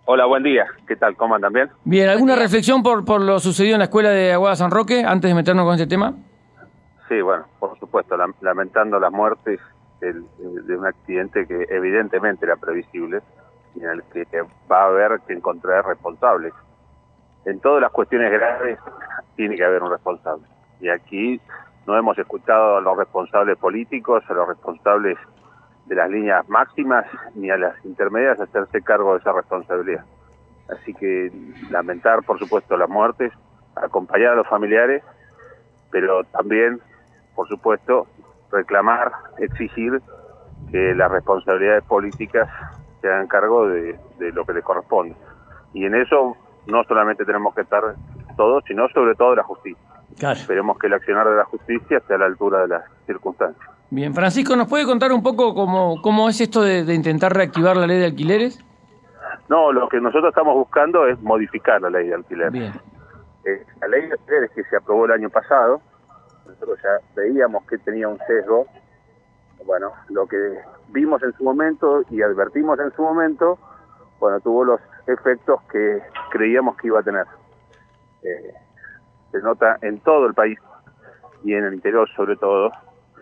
Hola, buen día. ¿Qué tal? ¿Cómo andan? ¿Bien? Bien, ¿alguna reflexión por lo sucedido en la escuela de Aguada San Roque antes de meternos con este tema? Sí, bueno, por supuesto, lamentando las muertes de un accidente que evidentemente era previsible y en el que va a haber que encontrar responsables. En todas las cuestiones graves tiene que haber un responsable. Y aquí no hemos escuchado a los responsables políticos, a los responsables de las líneas máximas, ni a las intermedias hacerse cargo de esa responsabilidad. Así que lamentar, por supuesto, las muertes, acompañar a los familiares, pero también, por supuesto, reclamar, exigir que las responsabilidades políticas se hagan cargo de lo que les corresponde. Y en eso no solamente tenemos que estar todos, sino sobre todo la justicia. Claro. Esperemos que el accionar de la justicia esté a la altura de las circunstancias. Bien, Francisco, ¿nos puede contar un poco cómo es esto de intentar reactivar la ley de alquileres? No, lo que nosotros estamos buscando es modificar la ley de alquileres. Bien. La ley de alquileres que se aprobó el año pasado, nosotros ya veíamos que tenía un sesgo. Bueno, lo que vimos en su momento y advertimos en su momento, bueno, tuvo los efectos que creíamos que iba a tener. Se nota en todo el país y en el interior sobre todo,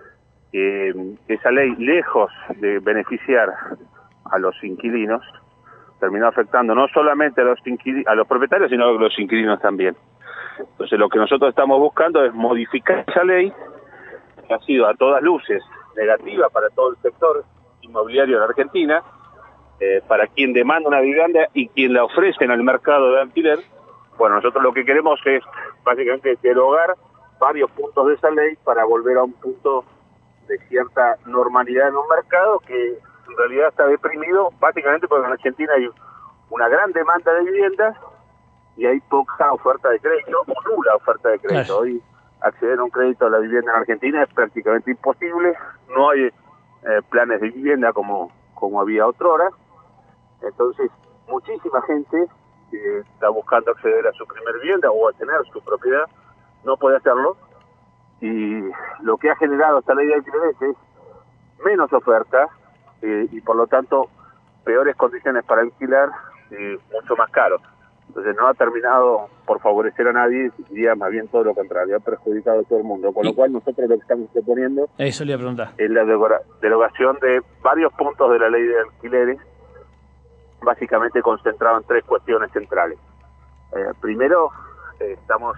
que esa ley, lejos de beneficiar a los inquilinos, terminó afectando no solamente a los propietarios, sino a los inquilinos también. Entonces lo que nosotros estamos buscando es modificar esa ley, que ha sido a todas luces negativa para todo el sector inmobiliario en Argentina, para quien demanda una vivienda y quien la ofrece en el mercado de alquiler. Bueno, nosotros lo que queremos es básicamente derogar varios puntos de esa ley para volver a un punto de cierta normalidad en un mercado que en realidad está deprimido, básicamente porque en Argentina hay una gran demanda de viviendas y hay poca oferta de crédito, o nula oferta de crédito. Claro. Hoy acceder a un crédito a la vivienda en Argentina es prácticamente imposible, no hay planes de vivienda como había otrora. Entonces muchísima gente que está buscando acceder a su primer vivienda o a tener su propiedad no puede hacerlo, y lo que ha generado esta ley de alquileres es menos oferta y por lo tanto peores condiciones para alquilar, mucho más caro. Entonces no ha terminado por favorecer a nadie, diría más bien todo lo contrario, ha perjudicado a todo el mundo. Con lo cual nosotros lo que estamos proponiendo Eso le iba a preguntar. es la derogación de varios puntos de la ley de alquileres, básicamente concentrado en tres cuestiones centrales. Primero, estamos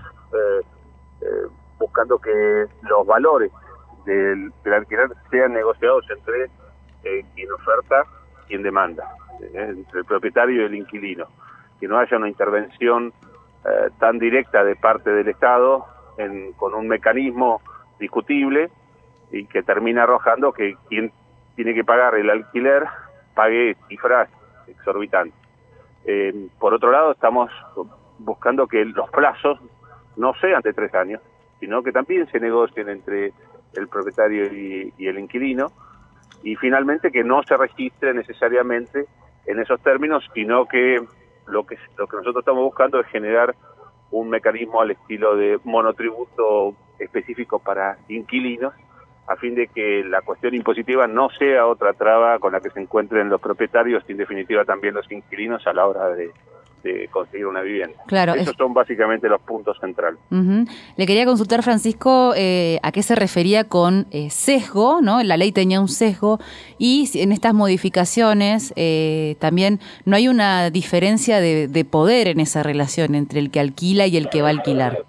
buscando que los valores del alquiler sean negociados entre quien oferta y quien demanda, entre el propietario y el inquilino, que no haya una intervención tan directa de parte del Estado con un mecanismo discutible y que termina arrojando que quien tiene que pagar el alquiler pague cifras exorbitantes. Por otro lado, estamos buscando que los plazos no sean de 3 años, sino que también se negocien entre el propietario y el inquilino, y finalmente que no se registre necesariamente en esos términos, sino que lo que nosotros estamos buscando es generar un mecanismo al estilo de monotributo específico para inquilinos, a fin de que la cuestión impositiva no sea otra traba con la que se encuentren los propietarios y en definitiva también los inquilinos a la hora de conseguir una vivienda. Claro, esos son básicamente los puntos centrales. Le quería consultar, Francisco, a qué se refería con sesgo, ¿no? La ley tenía un sesgo y en estas modificaciones también no hay una diferencia de poder en esa relación entre el que alquila y el que va a alquilar.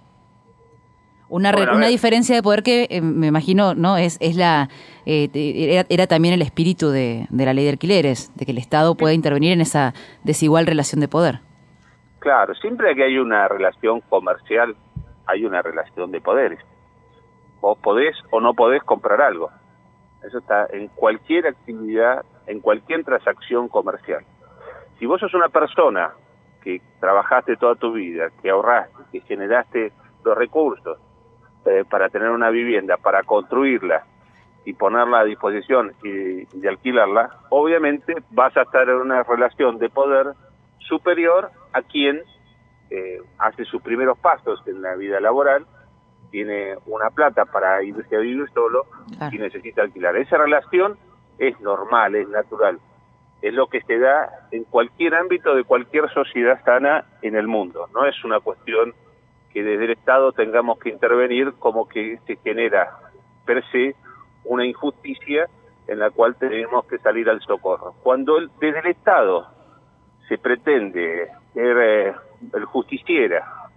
Una diferencia de poder que me imagino no es la era también el espíritu de la ley de alquileres, de que el Estado pueda intervenir en esa desigual relación de poder. Claro, siempre que hay una relación comercial, hay una relación de poderes. Vos podés o no podés comprar algo. Eso está en cualquier actividad, en cualquier transacción comercial. Si vos sos una persona que trabajaste toda tu vida, que ahorraste, que generaste los recursos para tener una vivienda, para construirla y ponerla a disposición y alquilarla, obviamente vas a estar en una relación de poder superior a quien hace sus primeros pasos en la vida laboral, tiene una plata para irse a vivir solo y necesita alquilar. Esa relación es normal, es natural. es lo que se da en cualquier ámbito de cualquier sociedad sana en el mundo. No es una cuestión que desde el Estado tengamos que intervenir como que se genera per se una injusticia en la cual tenemos que salir al socorro. Cuando desde el Estado se pretende ser el justiciero,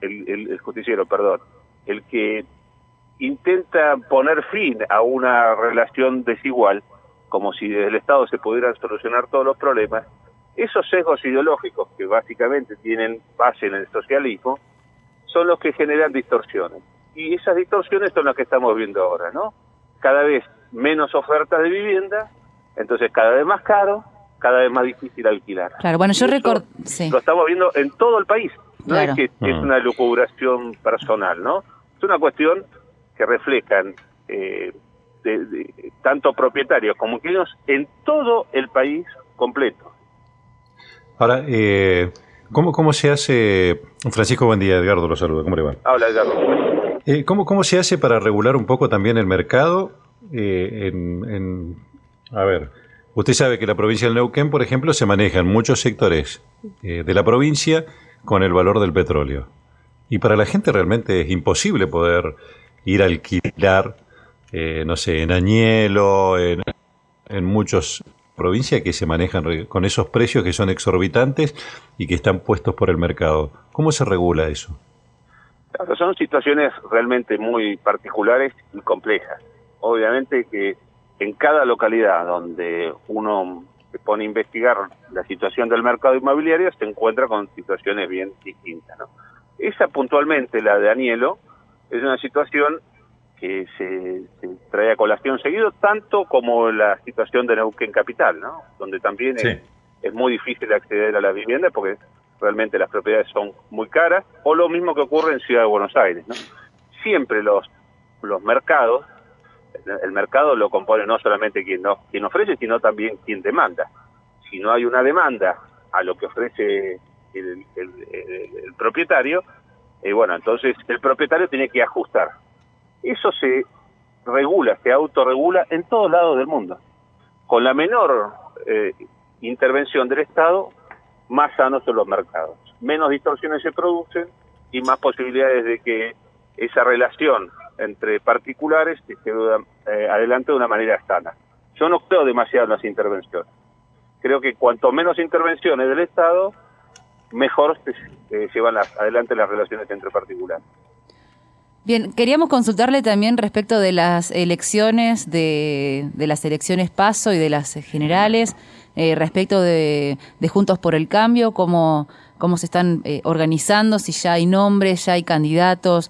el que intenta poner fin a una relación desigual, como si desde el Estado se pudieran solucionar todos los problemas, esos sesgos ideológicos que básicamente tienen base en el socialismo son los que generan distorsiones. Y esas distorsiones son las que estamos viendo ahora, ¿no? Cada vez menos ofertas de vivienda, entonces cada vez más caro, cada vez más difícil alquilar. Claro, bueno, yo recuerdo... Sí. Lo estamos viendo en todo el país. No claro. Es que es una lucubración personal, ¿no? Es una cuestión que reflejan tanto propietarios como inquilinos en todo el país completo. Ahora, ¿cómo se hace? Francisco, buen día, Edgardo lo saluda, ¿cómo le va? Hola, Edgardo. ¿Cómo se hace para regular un poco también el mercado? A ver, usted sabe que la provincia del Neuquén, por ejemplo, se maneja en muchos sectores de la provincia con el valor del petróleo. Y para la gente realmente es imposible poder ir a alquilar, no sé, en Añelo, en muchas provincias que se manejan con esos precios que son exorbitantes y que están puestos por el mercado. ¿Cómo se regula eso? Claro, son situaciones realmente muy particulares y complejas. Obviamente que en cada localidad donde uno se pone a investigar la situación del mercado inmobiliario se encuentra con situaciones bien distintas, ¿no? Esa puntualmente, la de Añelo, es una situación que se trae a colación seguido, tanto como la situación de Neuquén Capital, ¿no? Donde también sí. es muy difícil acceder a la vivienda porque realmente las propiedades son muy caras, o lo mismo que ocurre en Ciudad de Buenos Aires, ¿no? Siempre los mercados, el mercado lo compone no solamente quien ofrece, sino también quien demanda. Si no hay una demanda a lo que ofrece el propietario, bueno, entonces el propietario tiene que ajustar. Eso se regula, se autorregula en todos lados del mundo. Con la menor intervención del Estado, más sanos son los mercados. Menos distorsiones se producen y más posibilidades de que esa relación entre particulares se adelante de una manera sana. Yo no creo demasiado en las intervenciones. Creo que cuanto menos intervenciones del Estado, mejor se llevan adelante las relaciones entre particulares. Bien, queríamos consultarle también respecto de las elecciones, de las elecciones PASO y de las generales, respecto de Juntos por el Cambio, cómo se están organizando, si ya hay nombres, ya hay candidatos.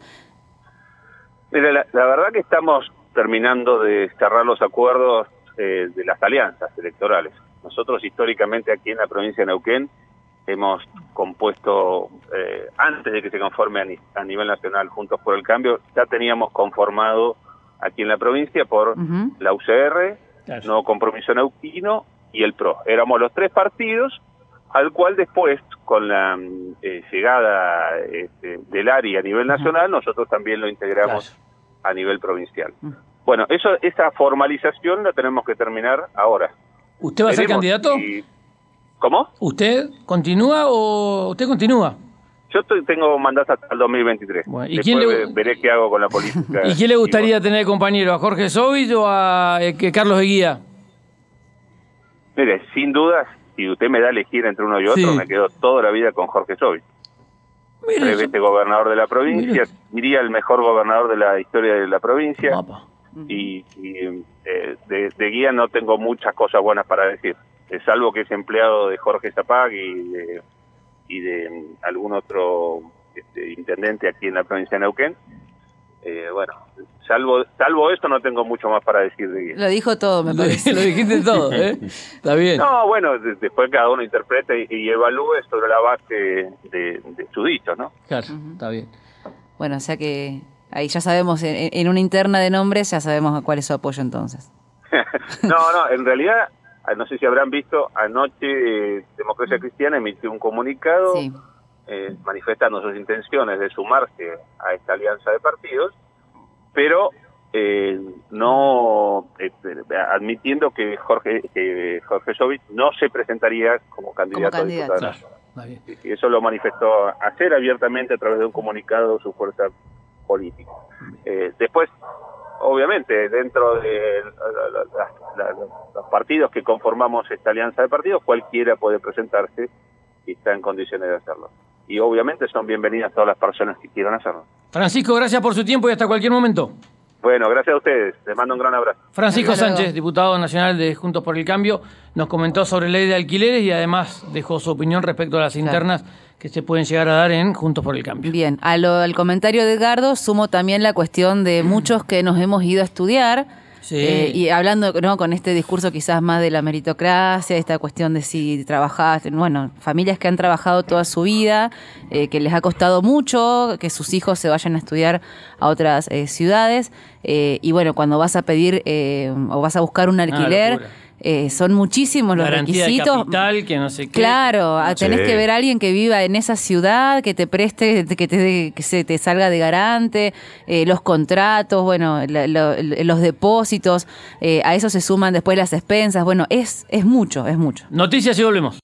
Mira, la verdad que estamos terminando de cerrar los acuerdos de las alianzas electorales. Nosotros históricamente aquí en la provincia de Neuquén hemos compuesto, antes de que se conforme a nivel nacional Juntos por el Cambio, ya teníamos conformado aquí en la provincia por la UCR, claro. Nuevo Compromiso Neuquino y el PRO. Éramos los tres partidos, al cual después, con la llegada del ARI a nivel nacional, nosotros también lo integramos claro. a nivel provincial. Bueno, esa formalización la tenemos que terminar ahora. ¿Usted va a ser candidato? ¿Cómo? ¿Usted continúa o usted continúa? Yo tengo mandato hasta el 2023. Bueno, ¿y después veré qué hago con la política. ¿Y quién le gustaría tener de compañero? ¿A Jorge Sovich o a Carlos Eguía? Mire, sin dudas, si usted me da a elegir entre uno y otro, me quedo toda la vida con Jorge Sovich. Tres veces gobernador de la provincia, diría el mejor gobernador de la historia de la provincia. Y de Guía no tengo muchas cosas buenas para decir. Salvo que es empleado de Jorge Zapag y de algún otro intendente aquí en la provincia de Neuquén. Bueno, salvo eso no tengo mucho más para decir de Guía. Lo dijo todo, me parece. Lo dijiste todo, ¿eh? Está bien. No, bueno, después cada uno interprete y evalúe sobre la base de sus dichos, ¿no? Claro, está bien. Bueno, o sea que ahí ya sabemos, en una interna de nombres, ya sabemos cuál es su apoyo entonces. No, en realidad... No sé si habrán visto, anoche Democracia Cristiana emitió un comunicado manifestando sus intenciones de sumarse a esta alianza de partidos, pero no admitiendo que Jorge Jovich no se presentaría como candidato a diputado nacional. Y eso lo manifestó ayer abiertamente a través de un comunicado su fuerza política. Después, obviamente, dentro de los partidos que conformamos esta alianza de partidos, cualquiera puede presentarse y está en condiciones de hacerlo. Y obviamente son bienvenidas todas las personas que quieran hacerlo. Francisco, gracias por su tiempo y hasta cualquier momento. Bueno, gracias a ustedes. Les mando un gran abrazo. Francisco Sánchez, diputado nacional de Juntos por el Cambio, nos comentó sobre ley de alquileres y además dejó su opinión respecto a las internas que se pueden llegar a dar en Juntos por el Cambio. Bien, al comentario de Edgardo sumo también la cuestión de muchos que nos hemos ido a estudiar. Sí. Y hablando, ¿no?, con este discurso quizás más de la meritocracia, esta cuestión de si trabajaste, bueno, familias que han trabajado toda su vida, que les ha costado mucho que sus hijos se vayan a estudiar a otras ciudades, y bueno, cuando vas a pedir o vas a buscar un alquiler, son muchísimos los garantía requisitos. De capital, que no sé qué. Claro, tenés que ver a alguien que viva en esa ciudad, que te preste, que se te salga de garante, los contratos, bueno, los depósitos, a eso se suman después las expensas. Bueno, es mucho, es mucho. Noticias y volvemos.